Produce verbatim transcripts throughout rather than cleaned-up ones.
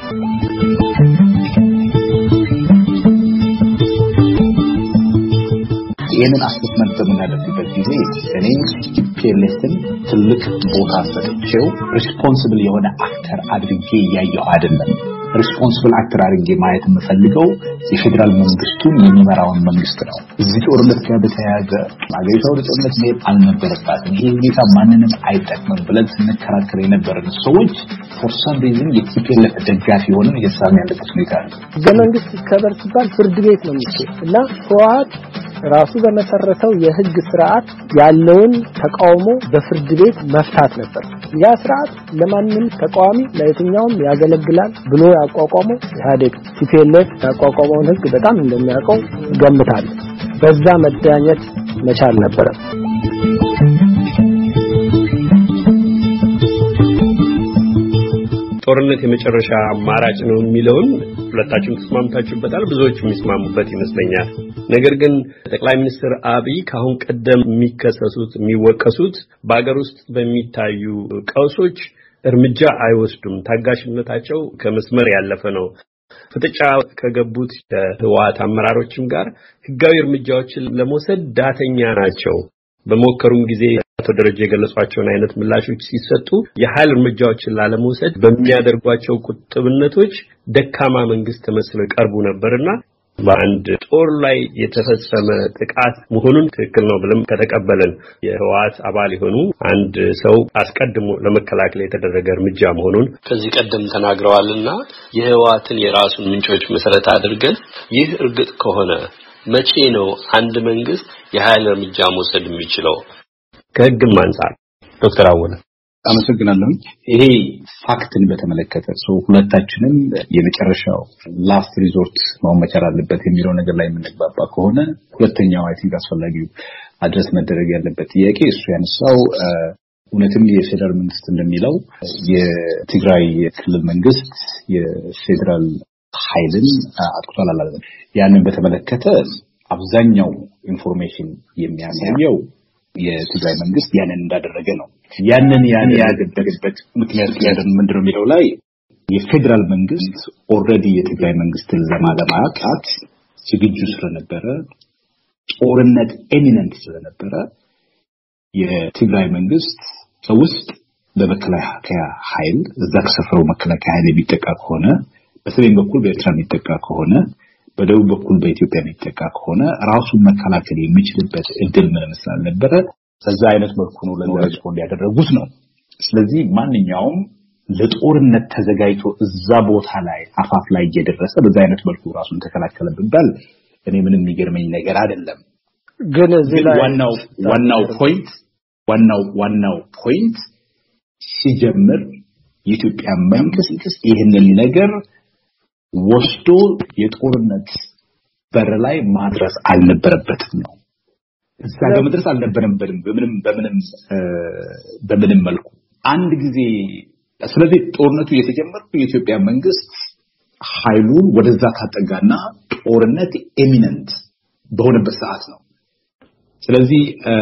ይህንን አሰስመንት በምናደርግበት ጊዜ እኔ ፒኤልኤስን ትልቅ ቦታ ሰጥቼው ሪስፖንሲብል የሆነ አክተር አድርጌ እያየሁ አይደለም። ሪስፖንሲብል አክተር አድርጌ ማየት የምፈልገው የፌደራል መንግስቱን የሚመራውን መንግስት ነው። እዚህ ጦርነት ጋር በተያያዘ አገሪቷ ወደ ጦርነት መሄድ አልነበረባትም፣ ይሄ ሁኔታ ማንንም አይጠቅምም ብለን ስንከራከር የነበረን ሰዎች ፎር ሰም ሪዝን የቲፒኤልኤፍ ደጋፊ ሆነን እየተሳምን ያለበት ሁኔታ አለ። ህገ መንግስት ይከበር ሲባል ፍርድ ቤት ነው የሚሄድ እና ህወሓት ራሱ በመሰረተው የህግ ስርዓት ያለውን ተቃውሞ በፍርድ ቤት መፍታት ነበር። ያ ስርዓት ለማንም ተቃዋሚ ለየትኛውም ያገለግላል ብሎ ያቋቋመው ኢህአዴግ ቲፒኤልኤፍ ያቋቋመውን ህግ በጣም እንደሚያውቀው ገምታለሁ። በዛ መዳኘት መቻል ነበር። ጦርነት የመጨረሻ አማራጭ ነው የሚለውን ሁለታችሁም ተስማምታችሁበታል፣ ብዙዎችም ይስማሙበት ይመስለኛል። ነገር ግን ጠቅላይ ሚኒስትር አብይ ካሁን ቀደም የሚከሰሱት የሚወቀሱት በአገር ውስጥ በሚታዩ ቀውሶች እርምጃ አይወስዱም፣ ታጋሽነታቸው ከመስመር ያለፈ ነው። ፍጥጫ ከገቡት የህወሓት አመራሮችም ጋር ህጋዊ እርምጃዎችን ለመውሰድ ዳተኛ ናቸው። በመከሩም ጊዜ አቶ ደረጀ የገለጿቸውን አይነት ምላሾች ሲሰጡ የኃይል እርምጃዎችን ላለመውሰድ በሚያደርጓቸው ቁጥብነቶች ደካማ መንግስት ተመስለው ቀርቡ ነበርና በአንድ ጦር ላይ የተፈጸመ ጥቃት መሆኑን ትክክል ነው ብለን ከተቀበልን የህወሓት አባል የሆኑ አንድ ሰው አስቀድሞ ለመከላከል የተደረገ እርምጃ መሆኑን ከዚህ ቀደም ተናግረዋልና የህወሓትን የራሱን ምንጮች መሰረት አድርገን ይህ እርግጥ ከሆነ መቼ ነው አንድ መንግስት የኃይል እርምጃ መውሰድ የሚችለው? ከህግም አንፃር ዶክተር አወለ አመሰግናለሁ። ይሄ ፋክትን በተመለከተ ሰው ሁለታችንም የመጨረሻው ላስት ሪዞርት መሆን መቻል አለበት የሚለው ነገር ላይ የምንግባባ ከሆነ ሁለተኛው አይ ቲንክ አስፈላጊው አድረስ መደረግ ያለበት ጥያቄ እሱ ያነሳው እውነትም የፌደራል መንግስት እንደሚለው የትግራይ ክልል መንግስት የፌደራል ኃይልን አጥቅቷል አላለም። ያንን በተመለከተ አብዛኛው ኢንፎርሜሽን የሚያሳየው የትግራይ መንግስት ያንን እንዳደረገ ነው። ያንን ያን ያደረገበት ምክንያት ያደን ምንድነው የሚለው ላይ የፌደራል መንግስት ኦልሬዲ የትግራይ መንግስትን ለማለማቃት ዝግጁ ስለነበረ ጦርነት ኢሚነንት ስለነበረ የትግራይ መንግስት ውስጥ በመከላከያ ኃይል እዛ ከሰፈረው መከላከያ ኃይል የሚጠቃ ከሆነ በሰሜን በኩል በኤርትራ የሚጠቃ ከሆነ በደቡብ በኩል በኢትዮጵያ የሚጠቃ ከሆነ ራሱን መከላከል የሚችልበት እድል ምንም ስላልነበረ በዛ አይነት መልኩ ነው ለሬስፖንድ ያደረጉት ነው። ስለዚህ ማንኛውም ለጦርነት ተዘጋጅቶ እዛ ቦታ ላይ አፋፍ ላይ እየደረሰ በዛ አይነት መልኩ ራሱን ተከላከለ ቢባል እኔ ምንም የሚገርመኝ ነገር አይደለም። ግን እዚህ ላይ ዋናው ዋናው ፖይንት ዋናው ዋናው ፖይንት ሲጀምር የኢትዮጵያ መንግስት ይህንን ነገር ወስዶ የጦርነት በር ላይ ማድረስ አልነበረበትም ነው። እዛ ጋር መድረስ አልነበረበትም በምንም በምንም በምንም መልኩ አንድ ጊዜ። ስለዚህ ጦርነቱ የተጀመረው የኢትዮጵያ መንግስት ኃይሉን ወደዛ ካጠጋና ጦርነት ኢሚነንት በሆነበት ሰዓት ነው። ስለዚህ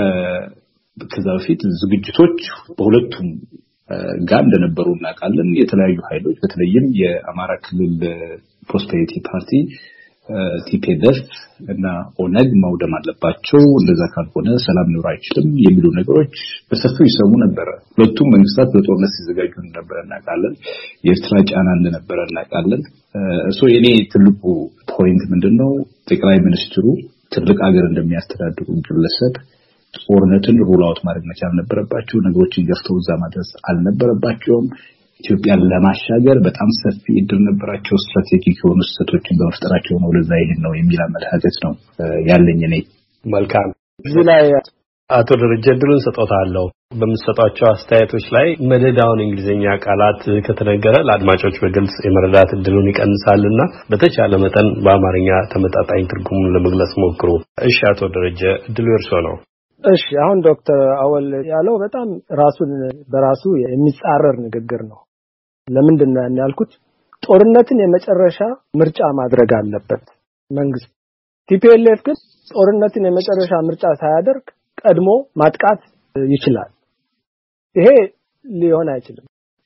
ከዛ በፊት ዝግጅቶች በሁለቱም ጋር እንደነበሩ እናውቃለን። የተለያዩ ኃይሎች በተለይም የአማራ ክልል ፕሮስፔሪቲ ፓርቲ ቲፒኤልኤፍ እና ኦነግ መውደም አለባቸው፣ እንደዛ ካልሆነ ሰላም ሊኖር አይችልም የሚሉ ነገሮች በሰፊው ይሰሙ ነበር። ሁለቱም መንግስታት በጦርነት ሲዘጋጁ ነበር እናውቃለን። የኤርትራ ጫና እንደነበረ እናውቃለን። እሱ የኔ ትልቁ ፖይንት ምንድነው ጠቅላይ ሚኒስትሩ ትልቅ ሀገር እንደሚያስተዳድሩ ግለሰብ ጦርነትን ሩል አውት ማድረግ መቻል ነበረባቸው። ነገሮችን ገፍተው እዛ ማድረስ አልነበረባቸውም። ኢትዮጵያን ለማሻገር በጣም ሰፊ እድል ነበራቸው። ስትራቴጂክ የሆኑ ስህተቶችን በመፍጠራቸው ነው ለዛ ይሄን ነው የሚል አመለካከት ነው ያለኝ እኔ። መልካም። እዚህ ላይ አቶ ደረጀ ድሉን ሰጥቷለሁ። በምትሰጧቸው አስተያየቶች ላይ መደዳውን እንግሊዘኛ ቃላት ከተነገረ ለአድማጮች በግልጽ የመረዳት እድሉን ይቀንሳልና በተቻለ መጠን በአማርኛ ተመጣጣኝ ትርጉሙን ለመግለጽ ሞክሩ። እሺ አቶ ደረጀ ድሉ እርሶ ነው። እሺ አሁን ዶክተር አወል ያለው በጣም ራሱን በራሱ የሚጻረር ንግግር ነው። ለምንድን ነው ያልኩት? ጦርነትን የመጨረሻ ምርጫ ማድረግ አለበት መንግስት። ቲፒኤልኤፍ ግን ጦርነትን የመጨረሻ ምርጫ ሳያደርግ ቀድሞ ማጥቃት ይችላል። ይሄ ሊሆን አይችልም።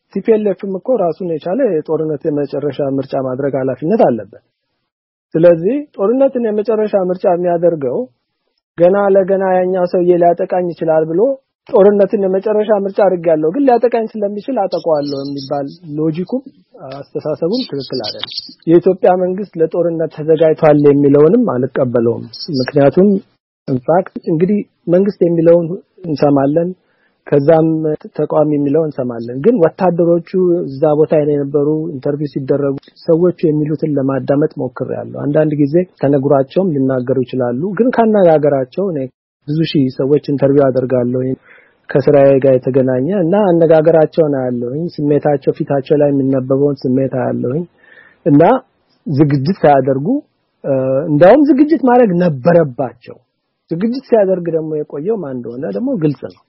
ቲፒኤልኤፍም እኮ ራሱን የቻለ የጦርነት የመጨረሻ ምርጫ ማድረግ ኃላፊነት አለበት። ስለዚህ ጦርነትን የመጨረሻ ምርጫ የሚያደርገው ገና ለገና ያኛው ሰውዬ ሊያጠቃኝ ይችላል ብሎ ጦርነትን የመጨረሻ ምርጫ አድርጋለሁ ግን ሊያጠቃኝ ስለሚችል አጠቃዋለሁ የሚባል ሎጂኩም አስተሳሰቡም ትክክል አይደለም። የኢትዮጵያ መንግስት ለጦርነት ተዘጋጅቷል የሚለውንም አልቀበለውም። ምክንያቱም ኢንፋክት እንግዲህ መንግስት የሚለውን እንሰማለን ከዛም ተቋም የሚለውን እንሰማለን ግን ወታደሮቹ እዛ ቦታ የነበሩ ኢንተርቪው ሲደረጉ ሰዎች የሚሉትን ለማዳመጥ ሞክሬያለሁ። አንዳንድ ጊዜ ተነግሯቸውም ሊናገሩ ይችላሉ ግን ካነጋገራቸው እኔ ብዙ ሺህ ሰዎች ኢንተርቪው አደርጋለሁ ከስራዬ ጋር የተገናኘ እና አነጋገራቸው ነው ያለውኝ ስሜታቸው ፊታቸው ላይ የሚነበበውን ስሜት ያለውኝ እና ዝግጅት ሳያደርጉ እንዳውም ዝግጅት ማድረግ ነበረባቸው። ዝግጅት ሲያደርግ ደግሞ የቆየው ማን እንደሆነ ደግሞ ግልጽ ነው።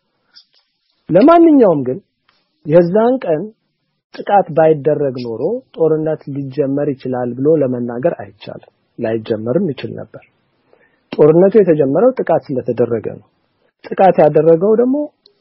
ለማንኛውም ግን የዛን ቀን ጥቃት ባይደረግ ኖሮ ጦርነት ሊጀመር ይችላል ብሎ ለመናገር አይቻልም። ላይጀመርም ይችላል ነበር። ጦርነቱ የተጀመረው ጥቃት ስለተደረገ ነው። ጥቃት ያደረገው ደግሞ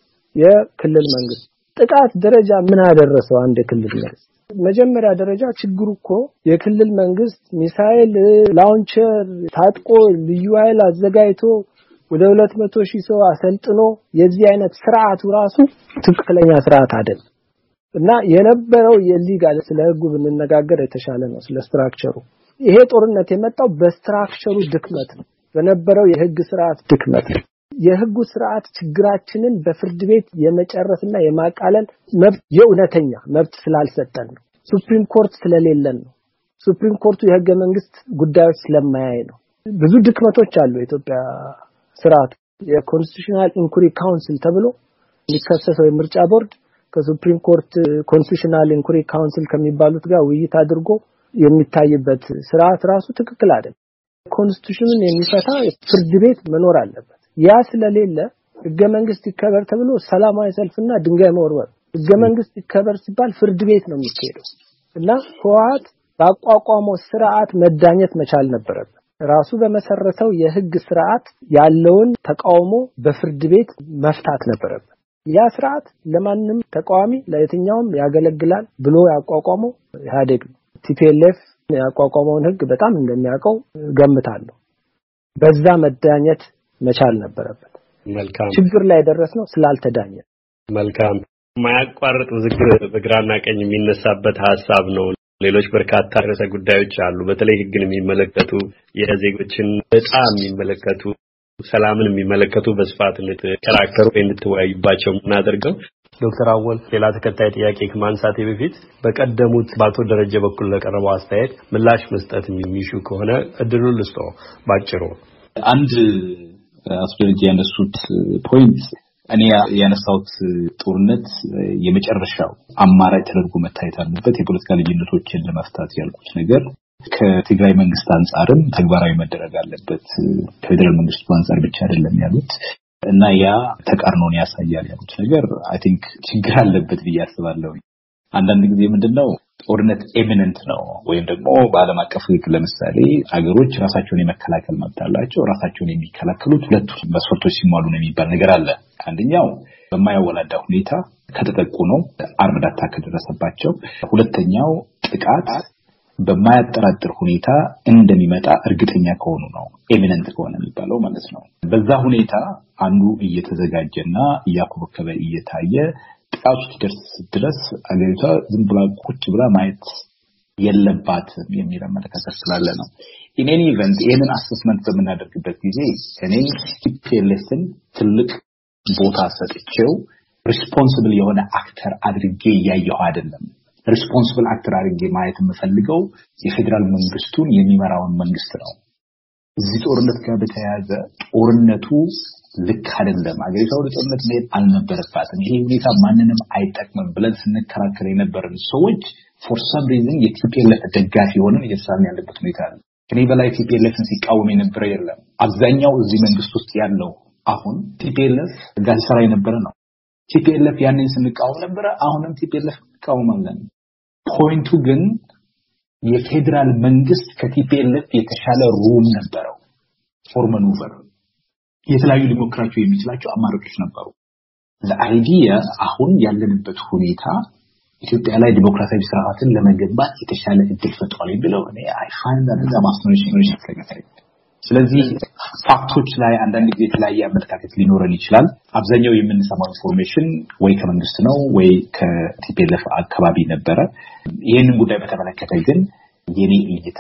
የክልል መንግስት። ጥቃት ደረጃ ምን አደረሰው አንድ የክልል መንግስት? መጀመሪያ ደረጃ ችግሩ እኮ የክልል መንግስት ሚሳኤል ላውንቸር ታጥቆ ልዩ ኃይል አዘጋጅቶ ወደ ሁለት መቶ ሺህ ሰው አሰልጥኖ የዚህ አይነት ስርዓቱ ራሱ ትክክለኛ ስርዓት አይደለም እና የነበረው የሊጋል ስለ ህጉ ብንነጋገር የተሻለ ነው ስለ ስትራክቸሩ። ይሄ ጦርነት የመጣው በስትራክቸሩ ድክመት ነው በነበረው የህግ ስርዓት ድክመት ነው። የህጉ ስርዓት ችግራችንን በፍርድ ቤት የመጨረስና የማቃለል መብት የኡነተኛ መብት ስላልሰጠን ነው። ሱፕሪም ኮርት ስለሌለን ነው። ሱፕሪም ኮርቱ የህገ መንግስት ጉዳዮች ስለማያይ ነው። ብዙ ድክመቶች አሉ የኢትዮጵያ ስርዓት። የኮንስቲቱሽናል ኢንኩሪ ካውንስል ተብሎ የሚከሰሰው የምርጫ ቦርድ ከሱፕሪም ኮርት ኮንስቲቱሽናል ኢንኩሪ ካውንስል ከሚባሉት ጋር ውይይት አድርጎ የሚታይበት ስርዓት ራሱ ትክክል አይደለም። ኮንስቲቱሽንን የሚፈታ ፍርድ ቤት መኖር አለበት። ያ ስለሌለ ህገ መንግስት ይከበር ተብሎ ሰላማዊ ሰልፍና ድንጋይ መወርወር። ህገ መንግስት ይከበር ሲባል ፍርድ ቤት ነው የሚካሄደው እና ህወሓት ባቋቋመው ስርዓት መዳኘት መቻል ነበረበት። ራሱ በመሰረተው የህግ ስርዓት ያለውን ተቃውሞ በፍርድ ቤት መፍታት ነበረበት። ያ ስርዓት ለማንም ተቃዋሚ ለየትኛውም ያገለግላል ብሎ ያቋቋመው ኢህአዴግ ነው። ቲፒኤልኤፍ ያቋቋመውን ህግ በጣም እንደሚያውቀው ገምታለሁ። በዛ መዳኘት መቻል ነበረበት። መልካም ችግር ላይ ደረስነው ስላልተዳኘ። መልካም ማያቋርጥ ዝግር በግራና ቀኝ የሚነሳበት ሐሳብ ነው። ሌሎች በርካታ ርዕሰ ጉዳዮች አሉ። በተለይ ህግን የሚመለከቱ የዜጎችን ዕጣ የሚመለከቱ ሰላምን የሚመለከቱ በስፋት እንድትከራከሩ እንድትወያዩባቸው እናደርገው። ዶክተር አወል ሌላ ተከታይ ጥያቄ ከማንሳቴ በፊት በቀደሙት ባቶ ደረጀ በኩል ለቀረበው አስተያየት ምላሽ መስጠት የሚሹ ከሆነ እድሉን ልስጠው ባጭሩ። አንድ አስደረጀ ያነሱት ፖይንት እኔ ያነሳሁት ጦርነት የመጨረሻው አማራጭ ተደርጎ መታየት አለበት የፖለቲካ ልዩነቶችን ለመፍታት ያልኩት ነገር ከትግራይ መንግስት አንፃርም ተግባራዊ መደረግ አለበት ከፌደራል መንግስቱ አንፃር ብቻ አይደለም ያሉት እና ያ ተቃርኖን ያሳያል ያሉት ነገር አይ ቲንክ ችግር አለበት ብዬ አስባለሁ። አንዳንድ ጊዜ ምንድነው ጦርነት ኤሚነንት ነው ወይም ደግሞ በዓለም አቀፍ ህግ ለምሳሌ አገሮች ራሳቸውን የመከላከል መብት አላቸው። ራሳቸውን የሚከላከሉት ሁለት መስፈርቶች ሲሟሉ ነው የሚባል ነገር አለ። አንደኛው በማያወላዳ ሁኔታ ከተጠቁ ነው አርምድ አታክ ከደረሰባቸው። ሁለተኛው ጥቃት በማያጠራጥር ሁኔታ እንደሚመጣ እርግጠኛ ከሆኑ ነው ኤሚነንት ከሆነ የሚባለው ማለት ነው። በዛ ሁኔታ አንዱ እየተዘጋጀና እያኮበከበ እየታየ ጥቃቱ ሲደርስ ድረስ አገሪቷ ዝም ብላ ቁጭ ብላ ማየት የለባትም የሚል አመለካከት ስላለ ነው። ኢን ኤኒ ኢቨንት ይሄንን አሰስመንት በምናደርግበት ጊዜ እኔ ቲፒኤልኤፍን ትልቅ ቦታ ሰጥቼው ሪስፖንሲብል የሆነ አክተር አድርጌ ያየው አይደለም። ሪስፖንሲብል አክተር አድርጌ ማየት የምፈልገው የፌደራል መንግስቱን የሚመራውን መንግስት ነው። እዚህ ጦርነት ጋር በተያያዘ ጦርነቱ ልክ አይደለም፣ አገሪቷ ወደ ጦርነት መሄድ አልነበረባትም፣ ይሄ ሁኔታ ማንንም አይጠቅምም ብለን ስንከራከር የነበረን ሰዎች ፎር ሰም ሪዝን የቲፒኤልኤፍ ደጋፊ ሆነን እየተሳምን ያለበት ሁኔታ ነው። ከኔ በላይ ቲፒኤልኤፍን ሲቃወም የነበረ የለም። አብዛኛው እዚህ መንግስት ውስጥ ያለው አሁን ቲፒኤልኤፍ ጋር ሰራ የነበረ ነው። ቲፒኤልኤፍ ያንን ስንቃወም ነበር፣ አሁንም ቲፒኤልኤፍ እንቃወማለን። ፖይንቱ ግን የፌደራል መንግስት ከቲፒኤልኤፍ የተሻለ ሩም ነበረው ፎር ማኑቨር። የተለያዩ ሊሞክራቸው የሚችላቸው አማራጮች ነበሩ። ለአይዲያ አሁን ያለንበት ሁኔታ ኢትዮጵያ ላይ ዲሞክራሲያዊ ስርዓትን ለመገንባት የተሻለ እድል ፈጥሯል የሚለው እኔ አይ ፋይንድ ዳት ዘ ማስኖሬሽን ይችላል። ስለዚህ ፋክቶች ላይ አንዳንድ ጊዜ የተለያየ አመለካከት ሊኖረን ይችላል። አብዛኛው የምንሰማው ኢንፎርሜሽን ወይ ከመንግስት ነው ወይ ከቲፒኤልኤፍ አካባቢ ነበረ። ይሄንን ጉዳይ በተመለከተ ግን የኔ እይታ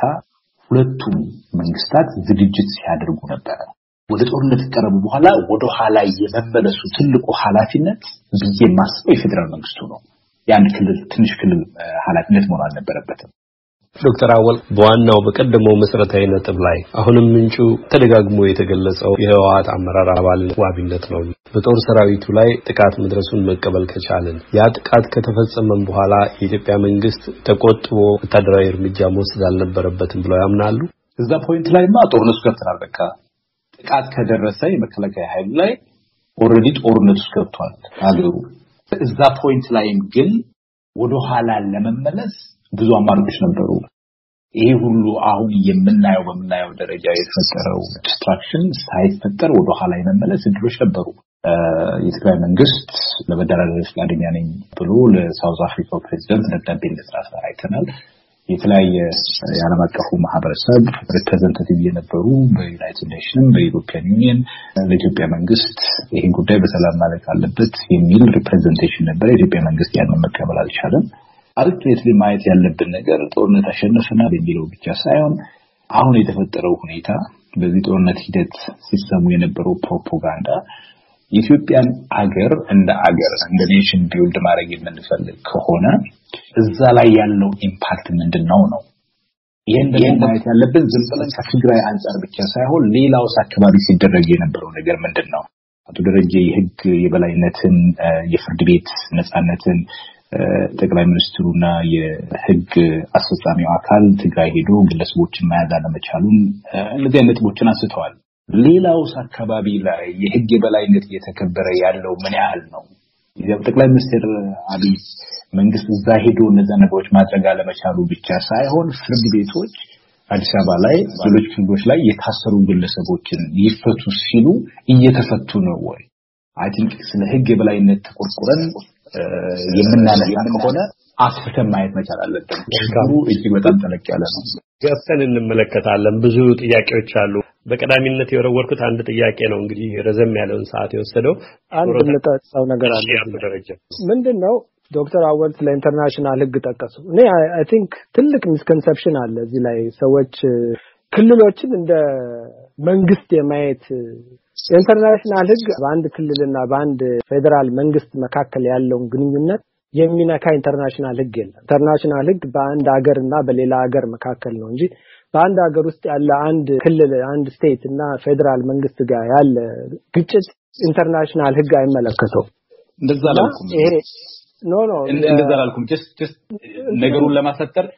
ሁለቱም መንግስታት ዝግጅት ሲያደርጉ ነበር። ወደ ጦርነት ከቀረቡ በኋላ ወደ ኋላ የመመለሱ ትልቁ ኃላፊነት ብዬ ማስበው የፌደራል መንግስቱ ነው። ያን ክልል ትንሽ ክልል ኃላፊነት መሆን አልነበረበትም። ዶክተር አወል በዋናው በቀደመው መሰረታዊ ነጥብ ላይ አሁንም ምንጩ ተደጋግሞ የተገለጸው የህወሓት አመራር አባል ዋቢነት ነው። በጦር ሰራዊቱ ላይ ጥቃት መድረሱን መቀበል ከቻለን ያ ጥቃት ከተፈጸመም በኋላ የኢትዮጵያ መንግስት ተቆጥቦ ወታደራዊ እርምጃ መውሰድ አልነበረበትም ብለው ያምናሉ? እዛ ፖይንት ላይማ ጦርነቱ ገብተናል። በቃ ጥቃት ከደረሰ የመከላከያ ኃይል ላይ ኦሬዲ ጦርነቱ ገብቷል አገሩ። እዛ ፖይንት ላይም ግን ወደ ኋላ ለመመለስ ብዙ አማራጮች ነበሩ። ይሄ ሁሉ አሁን የምናየው በምናየው ደረጃ የተፈጠረው ዲስትራክሽን ሳይፈጠር ወደ ኋላ የመመለስ እድሎች ነበሩ። የትግራይ መንግስት ለመደራደር ፈቃደኛ ነኝ ብሎ ለሳውዝ አፍሪካው ፕሬዝዳንት ደብዳቤ እንደጻፈ አይተናል። የተለያየ የዓለም አቀፉ ማህበረሰብ ሪፕሬዘንታቲቭ የነበሩ በዩናይትድ ኔሽንስ በዩሮፒያን ዩኒየን ለኢትዮጵያ መንግስት ይሄን ጉዳይ በሰላም ማለት አለበት የሚል ሪፕሬዘንቴሽን ነበር። የኢትዮጵያ መንግስት ያንን መቀበል አልቻለም። አልቲሜትሊ ማየት ያለብን ነገር ጦርነት አሸነፈናል የሚለው ብቻ ሳይሆን አሁን የተፈጠረው ሁኔታ በዚህ ጦርነት ሂደት ሲሰሙ የነበረው ፕሮፓጋንዳ የኢትዮጵያን አገር እንደ አገር እንደ ኔሽን ቢልድ ማድረግ የምንፈልግ ከሆነ እዛ ላይ ያለው ኢምፓክት ምንድነው ነው። ይሄን ደግሞ ማየት ያለብን ዝም ብለን ከትግራይ አንፃር ብቻ ሳይሆን ሌላውስ አካባቢ ሲደረግ የነበረው ነገር ምንድነው። አቶ ደረጀ የህግ የበላይነትን የፍርድ ቤት ነፃነትን ጠቅላይ ሚኒስትሩና የህግ አስፈጻሚው አካል ትግራይ ሄዶ ግለሰቦችን መያዝ አለመቻሉን እነዚህ ነጥቦችን አንስተዋል። ሌላውስ አካባቢ ላይ የህግ የበላይነት እየተከበረ ያለው ምን ያህል ነው? የጠቅላይ ሚኒስትር አብይ መንግስት እዛ ሄዶ እነዛ ነገሮች ማድረግ አለመቻሉ ብቻ ሳይሆን ፍርድ ቤቶች አዲስ አበባ ላይ ሌሎች ክልሎች ላይ የታሰሩ ግለሰቦችን ይፈቱ ሲሉ እየተፈቱ ነው ወይ? አይ ቲንክ ስለ ህግ የበላይነት ተቆርቆረን የምናነሳ ከሆነ አስፈተን ማየት መቻል አለብን። ችግሩ እጅግ በጣም ተለቅ ያለ ነው። ገፍተን እንመለከታለን። ብዙ ጥያቄዎች አሉ። በቀዳሚነት የወረወርኩት አንድ ጥያቄ ነው እንግዲህ ረዘም ያለውን ሰዓት የወሰደው አንድ ለታጻው ነገር አለ። ምንድነው ዶክተር አወል ስለ ኢንተርናሽናል ህግ ጠቀሱ። እኔ አይ ቲንክ ትልቅ ሚስኮንሰፕሽን አለ እዚህ ላይ ሰዎች ክልሎችን እንደ መንግስት የማየት ኢንተርናሽናል ህግ በአንድ ክልልና በአንድ ፌደራል መንግስት መካከል ያለውን ግንኙነት የሚነካ ኢንተርናሽናል ህግ የለም። ኢንተርናሽናል ህግ በአንድ ሀገርና በሌላ ሀገር መካከል ነው እንጂ በአንድ ሀገር ውስጥ ያለ አንድ ክልል አንድ ስቴት እና ፌደራል መንግስት ጋር ያለ ግጭት ኢንተርናሽናል ህግ አይመለከተውም። እንደዛ አላልኩም። ይሄ ኖ ኖ እንደዛ አላልኩም። just just ነገሩን ለማሰጠር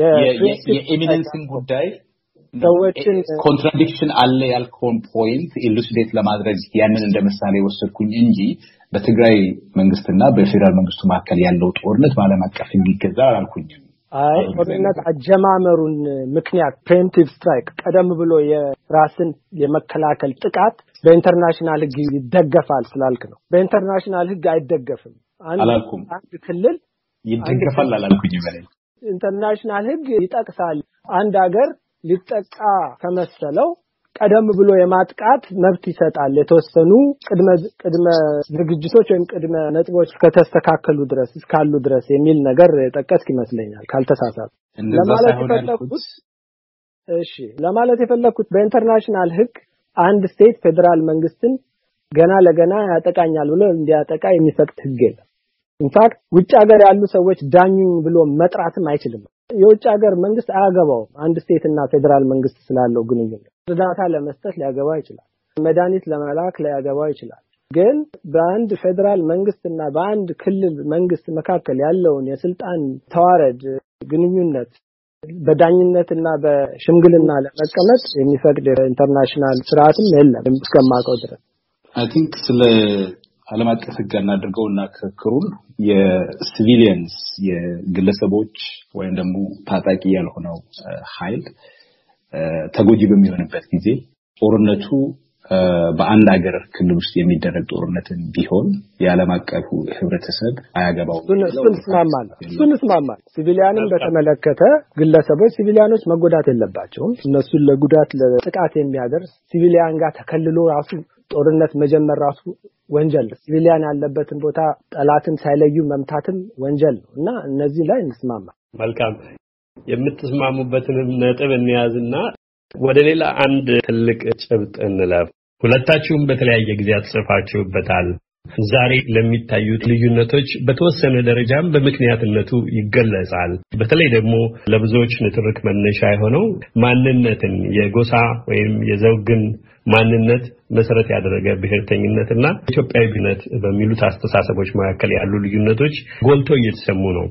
የኤሚነንስን ጉዳይ ሰዎችን ኮንትራዲክሽን አለ ያልከውን ፖይንት ኢሉሲዴት ለማድረግ ያንን እንደምሳሌ ወሰድኩኝ እንጂ በትግራይ መንግስትና በፌደራል መንግስቱ መካከል ያለው ጦርነት ባለም አቀፍ እንዲገዛ አላልኩኝም። አይ ጦርነት አጀማመሩን ምክንያት ፕሪኤምፕቲቭ ስትራይክ ቀደም ብሎ የራስን የመከላከል ጥቃት በኢንተርናሽናል ህግ ይደገፋል ስላልክ ነው። በኢንተርናሽናል ህግ አይደገፍም። አላልኩም። አንድ ክልል ይደገፋል አላልኩኝም። ማለት ኢንተርናሽናል ህግ ይጠቅሳል። አንድ ሀገር ሊጠቃ ከመሰለው ቀደም ብሎ የማጥቃት መብት ይሰጣል። የተወሰኑ ቅድመ ቅድመ ዝግጅቶች ወይም ቅድመ ነጥቦች ከተስተካከሉ ድረስ እስካሉ ድረስ የሚል ነገር ጠቀስክ ይመስለኛል ካልተሳሳትኩ። ለማለት የፈለኩት እሺ ለማለት የፈለኩት በኢንተርናሽናል ህግ አንድ ስቴት ፌደራል መንግስትን ገና ለገና ያጠቃኛል ብሎ እንዲያጠቃ የሚፈቅድ ህግ የለም። ኢንፋክት ውጭ ሀገር ያሉ ሰዎች ዳኙን ብሎ መጥራትም አይችልም። የውጭ ሀገር መንግስት አያገባውም። አንድ ስቴት እና ፌደራል መንግስት ስላለው ግንኙነት እርዳታ ለመስጠት ሊያገባ ይችላል። መድኃኒት ለመላክ ሊያገባ ይችላል። ግን በአንድ ፌደራል መንግስትና በአንድ ክልል መንግስት መካከል ያለውን የስልጣን ተዋረድ ግንኙነት በዳኝነትና በሽምግልና ለመቀመጥ የሚፈቅድ ኢንተርናሽናል ስርዓትም የለም እስከማውቀው ድረስ። አይ ቲንክ ስለ ዓለም አቀፍ ህግ እናድርገውና ክርክሩን የሲቪሊየንስ የግለሰቦች ወይም ደግሞ ታጣቂ ያልሆነው ኃይል ተጎጂ በሚሆንበት ጊዜ ጦርነቱ በአንድ ሀገር ክልል ውስጥ የሚደረግ ጦርነትን ቢሆን የዓለም አቀፉ ህብረተሰብ አያገባው እሱን ስማማል እሱን ስማማል ሲቪሊያንን በተመለከተ ግለሰቦች ሲቪሊያኖች መጎዳት የለባቸውም እነሱን ለጉዳት ለጥቃት የሚያደርስ ሲቪሊያን ጋር ተከልሎ ራሱ ጦርነት መጀመር ራሱ ወንጀል ሲቪሊያን ያለበትን ቦታ ጠላትን ሳይለዩ መምታትም ወንጀል ነውና እነዚህ ላይ እንስማማ መልካም የምትስማሙበትን ነጥብ እንያዝና ወደ ሌላ አንድ ትልቅ ጭብጥ እንለፍ ሁለታችሁም በተለያየ ጊዜ አጽፋችሁበታል ዛሬ ለሚታዩት ልዩነቶች በተወሰነ ደረጃም በምክንያትነቱ ይገለጻል በተለይ ደግሞ ለብዙዎች ንትርክ መነሻ የሆነው ማንነትን የጎሳ ወይም የዘውግን ማንነት መሰረት ያደረገ ብሔርተኝነትና ኢትዮጵያዊነት በሚሉት አስተሳሰቦች መካከል ያሉ ልዩነቶች ጎልቶ እየተሰሙ ነው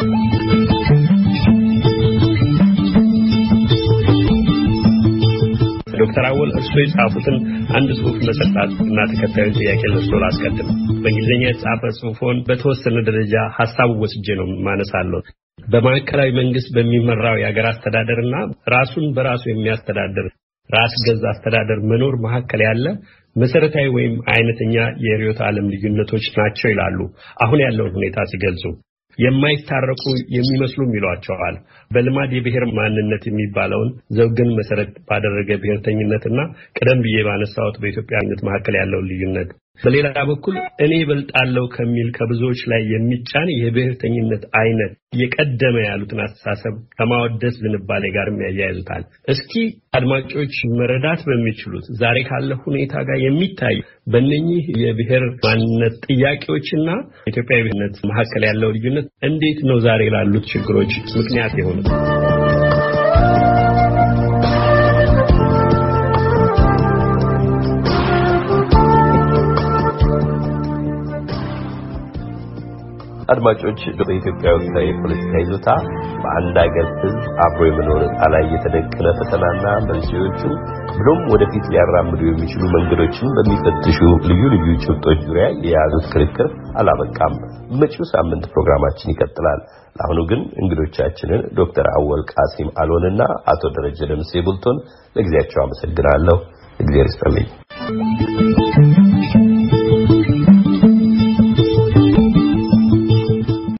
ዶክተር አወል እርሶ የጻፉትን አንድ ጽሁፍ መሰጣት እና ተከታዩን ጥያቄ ለእርሶ ላስቀድም በእንግሊዝኛ የተጻፈ ጽሁፎን በተወሰነ ደረጃ ሐሳቡ ወስጄ ነው ማነሳለሁ በማዕከላዊ መንግስት በሚመራው የሀገር አስተዳደርና ራሱን በራሱ የሚያስተዳድር ራስ ገዝ አስተዳደር መኖር መካከል ያለ መሰረታዊ ወይም አይነተኛ የሪዮት ዓለም ልዩነቶች ናቸው ይላሉ አሁን ያለው ሁኔታ ሲገልጹ የማይታረቁ የሚመስሉም ይሏቸዋል በልማድ የብሔር ማንነት የሚባለውን ዘውግን መሰረት ባደረገ ብሔርተኝነትና ቀደም ብዬ ባነሳሁት በኢትዮጵያዊነት መካከል ያለው ልዩነት በሌላ በኩል እኔ በልጣለው ከሚል ከብዙዎች ላይ የሚጫን የብሔርተኝነት አይነት የቀደመ ያሉትን አስተሳሰብ ከማወደስ ዝንባሌ ጋር የሚያያይዙታል እስኪ አድማጮች መረዳት በሚችሉት ዛሬ ካለ ሁኔታ ጋር የሚታይ በእነኚህ የብሔር ማንነት ጥያቄዎችና ኢትዮጵያዊነት መካከል ያለው ልዩነት እንዴት ነው ዛሬ ላሉት ችግሮች ምክንያት የሆነው አድማጮች በኢትዮጵያ ወቅታዊ የፖለቲካ ይዞታ በአንድ ሀገር ህዝብ አብሮ የመኖር ላይ የተደቀነ ፈተናና መንስኤዎቹ ብሎም ወደፊት ሊያራምዱ የሚችሉ መንገዶችን በሚፈትሹ ልዩ ልዩ ጭብጦች ዙሪያ የያዙት ክርክር አላበቃም መጪው ሳምንት ፕሮግራማችን ይቀጥላል ለአሁኑ ግን እንግዶቻችንን ዶክተር አወል ቃሲም አሎንና አቶ ደረጀ ደምሴ ቡልቶን ለጊዜያቸው አመሰግናለሁ እግዚአብሔር ይስጥልኝ